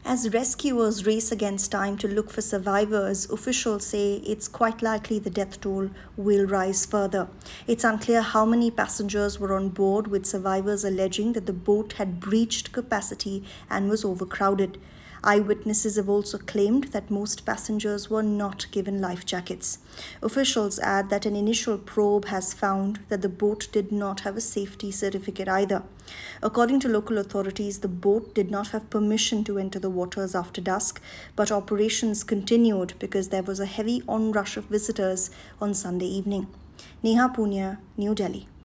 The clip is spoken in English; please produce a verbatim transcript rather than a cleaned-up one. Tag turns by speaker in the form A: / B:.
A: As rescuers race against time to look for survivors, officials say it's quite likely the death toll will rise further. It's unclear how many passengers were on board, with survivors alleging that the boat had breached capacity and was overcrowded. Eyewitnesses have also claimed that most passengers were not given life jackets. Officials add that an initial probe has found that the boat did not have a safety certificate either. According to local authorities, the boat did not have permission to enter the waters after dusk, but operations continued because there was a heavy onrush of visitors on Sunday evening. Neha Punya, New Delhi.